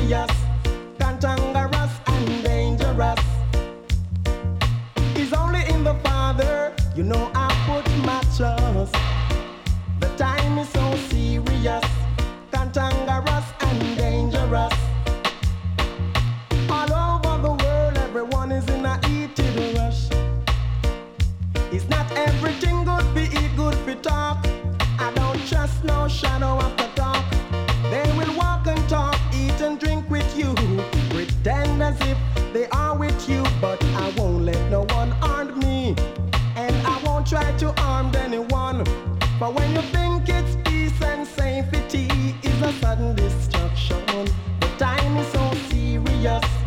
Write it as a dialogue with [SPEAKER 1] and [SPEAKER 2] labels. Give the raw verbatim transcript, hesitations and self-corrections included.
[SPEAKER 1] serious, cantankerous and dangerous. It's only in the Father, you know I put my trust. The time is so serious, cantankerous and dangerous. All over the world, everyone is in a heated rush. It's not everything good for eat, good for talk. I don't trust no shadow after talk. They will walk and talk, eat and drink with you, pretend as if they are with you, but I won't let no one harm me, and I won't try to harm anyone. But when you think it's peace and safety, it's a sudden destruction. The time is so serious,